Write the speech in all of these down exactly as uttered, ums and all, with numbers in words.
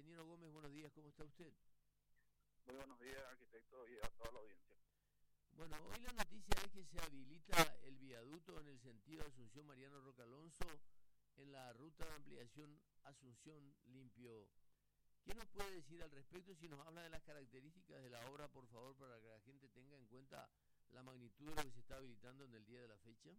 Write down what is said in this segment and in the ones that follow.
Ingeniero Gómez, buenos días, ¿cómo está usted? Muy buenos días, arquitecto, y a toda la audiencia. Bueno, hoy la noticia es que se habilita el viaducto en el sentido Asunción Mariano Roca Alonso en la ruta de ampliación Asunción Limpio. ¿Qué nos puede decir al respecto? Si nos habla de las características de la obra, por favor, para que la gente tenga en cuenta la magnitud de lo que se está habilitando en el día de la fecha.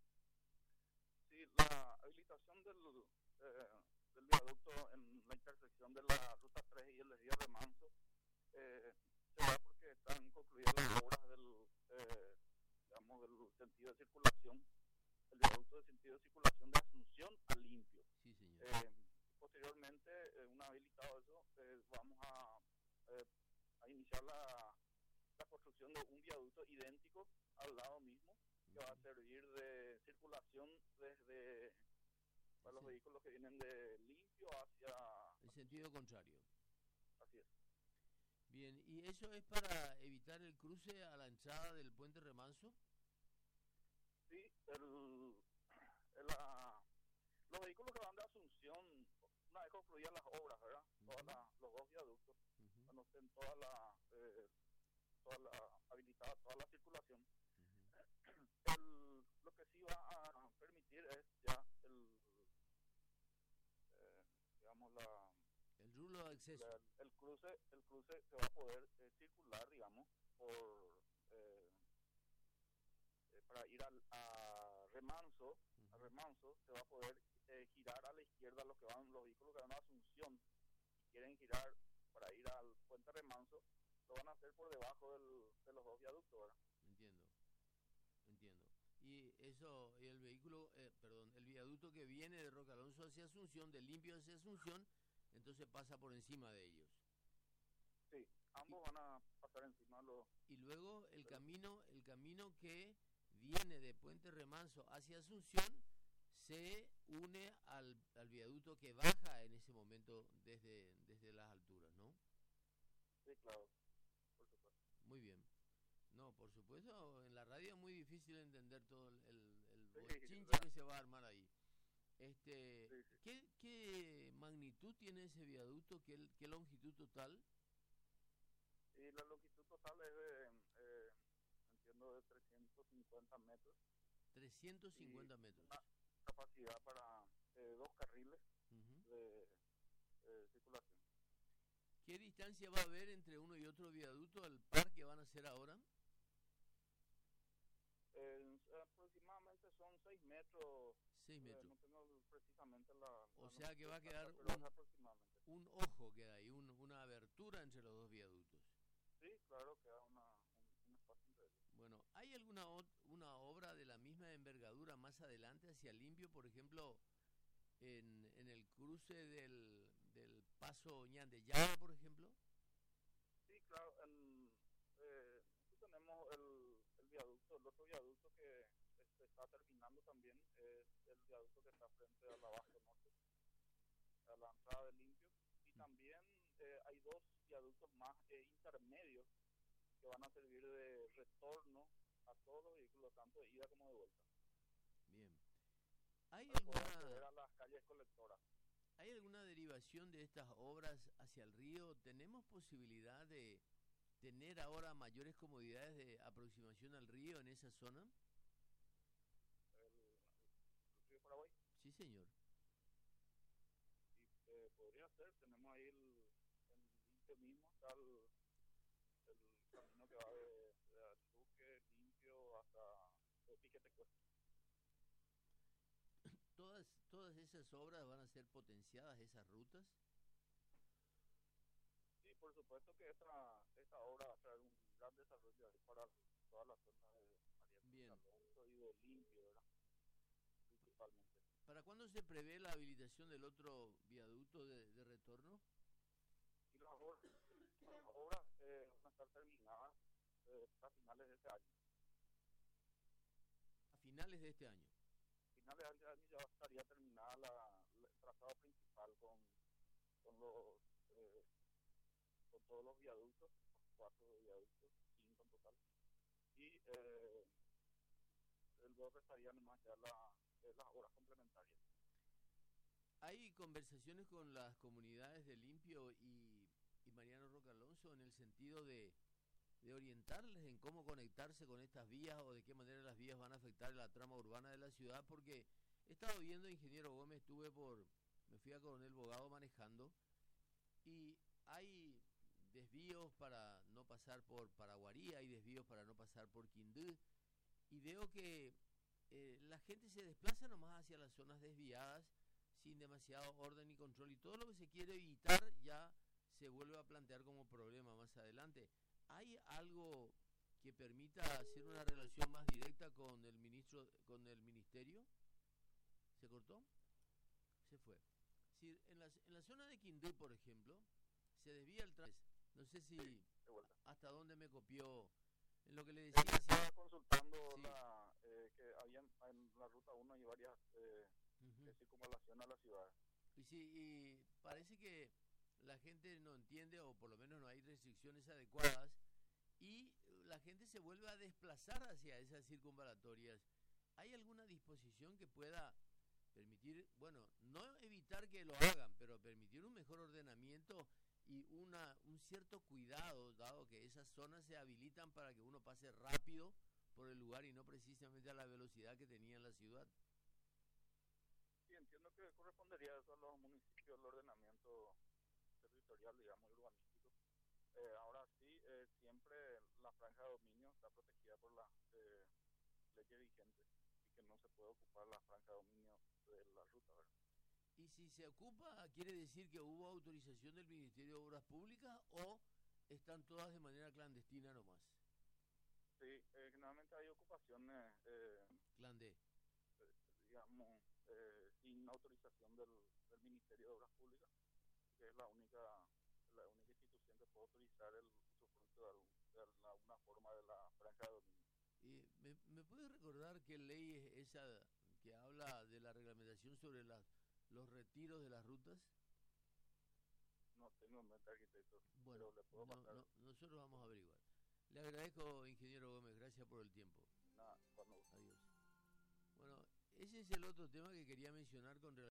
Sí, la habilitación del, eh, del viaducto en la intersección de la ruta tres y el desvío de Manso eh, se da porque están concluidas las obras del, eh, digamos, del sentido de circulación, el viaducto de sentido de circulación de Asunción a Limpio. Sí, señor. Eh, posteriormente, eh, una habilitado eso, eh, vamos a, eh, a iniciar la, la construcción de un viaducto idéntico al lado mismo, que va a servir de circulación desde para los Sí. vehículos que vienen de Limpio hacia... El sentido contrario. Así es. Bien, ¿y eso es para evitar el cruce a la entrada del puente Remanso? Sí, el, el, la, los vehículos que van de Asunción, una vez concluidas las obras, ¿verdad? Uh-huh. Todas la, los dos viaductos, Uh-huh. cuando estén toda la, eh, toda la habilitada, toda la circulación. Uh-huh. El, lo que sí va a permitir es ya el, eh, digamos, la... El rulo de acceso. La, el cruce el cruce se va a poder eh, circular, digamos, por eh, eh, para ir al, a Remanso, Uh-huh. a Remanso se va a poder eh, girar a la izquierda los que van, los vehículos que van a Asunción y quieren girar para ir al puente Remanso, lo van a hacer por debajo del, de los dos viaductos, ¿verdad? Entiendo, entiendo. Y eso, y el vehículo, eh, perdón, el viaducto que viene de Roca Alonso hacia Asunción, de Limpio hacia Asunción, entonces pasa por encima de ellos. Sí, ambos y, van a pasar encima los... Y luego el camino, el camino que viene de Puente Remanso hacia Asunción se une al, al viaducto que baja en ese momento desde, desde las alturas, ¿no? Sí, claro, por supuesto. Muy bien. No, por supuesto, en la radio es muy difícil entender todo el, el, el Sí, bochinche ¿verdad? que se va a armar ahí. Este, Sí, sí. ¿qué, ¿Qué magnitud tiene ese viaducto? ¿Qué, qué longitud total? Y la longitud total es de, eh, entiendo, de trescientos cincuenta metros. trescientos cincuenta Y metros. una capacidad para eh, dos carriles Uh-huh. de eh, circulación. ¿Qué distancia va a haber entre uno y otro viaducto al par que van a hacer ahora? Eh, aproximadamente son seis metros. seis Eh, metros. no tengo precisamente la... O la sea que va a quedar pero es un, aproximadamente. un ojo, queda ahí, un, una abertura entre los dos viaductos. Sí, claro, queda una, un, un espacio entre ellos. Bueno, ¿hay alguna ot- una obra de la misma envergadura más adelante hacia Limpio, por ejemplo, en, en el cruce del, del paso Ñandeyama, por ejemplo? Sí, claro. En, eh, nosotros tenemos el, el viaducto, el otro viaducto que este, está terminando también, es el viaducto que está frente al Abasto Norte, a la entrada de Limpio. Y también eh, hay dos viaductos más eh, intermedios que van a servir de retorno a todos los vehículos, tanto de ida como de vuelta. Bien. ¿Hay Para poder acceder alguna, a las calles colectoras. ¿Hay alguna derivación de estas obras hacia el río? ¿Tenemos posibilidad de tener ahora mayores comodidades de aproximación al río en esa zona? El, el río Paraguay. Sí, señor. Y eh, podría ser, tenemos ahí el, el Limpio mismo, está el, el camino que va de, de Achuque, Limpio, hasta eh, Piquete Cuesta. ¿Todas, todas esas obras van a ser potenciadas, esas rutas? Sí, por supuesto que esta, esta obra va a traer un gran desarrollo ahí para toda la zona de María Bien. Alonso y de Limpio, ¿verdad? Principalmente. ¿Para cuándo se prevé la habilitación del otro viaducto de, de retorno? Y las obras, las obras eh, van a estar terminadas eh, a finales de este año. A finales de este año. A finales de este año ya estaría terminada la, la, el trazado principal con, con los eh, con todos los viaductos, cuatro viaductos, cinco en total. Y eh, luego restarían más ya la, eh, las obras complementarias. ¿Hay conversaciones con las comunidades de de Limpio y, y Mariano Roca Alonso en el sentido de, de orientarles en cómo conectarse con estas vías o de qué manera las vías van a afectar la trama urbana de la ciudad, porque he estado viendo, ingeniero Gómez, estuve por, me fui a Coronel Bogado manejando y hay desvíos para no pasar por Paraguarí, hay desvíos para no pasar por Quindú, y veo que eh, la gente se desplaza nomás hacia las zonas desviadas sin demasiado orden y control, y todo lo que se quiere evitar ya se vuelve a plantear como problema más adelante. ¿Hay algo que permita hacer una relación más directa con el ministro, con el ministerio? ¿Se cortó? Se fue. Si en la, en la zona de Quindú, por ejemplo, se desvía el tránsito. No sé si Sí, de vuelta. hasta dónde me copió en lo que le decía. Eh, estaba consultando Sí. la, eh, que había en la ruta uno hay varias eh, Ujú. eh, circunvalaciones a la ciudad. Y sí, y parece que la gente no entiende, o por lo menos no hay restricciones adecuadas, y la gente se vuelve a desplazar hacia esas circunvalatorias. ¿Hay alguna disposición que pueda permitir, bueno, no evitar que lo hagan, pero permitir un mejor ordenamiento y una, un cierto cuidado, dado que esas zonas se habilitan para que uno pase rápido por el lugar y no precisamente a la velocidad que tenía en la ciudad? Sí, entiendo que correspondería eso a los municipios, el ordenamiento territorial, digamos, y urbanístico. Eh, ahora sí, eh, siempre la franja de dominio está protegida por las eh, leyes vigentes y que no se puede ocupar la franja de dominio de la ruta, ¿verdad? Y si se ocupa, ¿quiere decir que hubo autorización del Ministerio de Obras Públicas o están todas de manera clandestina nomás? Sí, eh, generalmente hay ocupaciones, eh, Clandé. eh, digamos, eh, sin autorización del, del Ministerio de Obras Públicas, que es la única la única institución que puede autorizar el usufructo de, algún, de alguna forma de la franja de dominio. ¿Y me, me puede recordar qué ley es esa que habla de la reglamentación sobre las, los retiros de las rutas? No tengo en mente, arquitecto, Bueno, pero le puedo no, pasar. no, nosotros vamos a averiguar. Le agradezco, ingeniero Gómez, gracias por el tiempo. Nada, cuando Adiós. Bueno, ese es el otro tema que quería mencionar con relación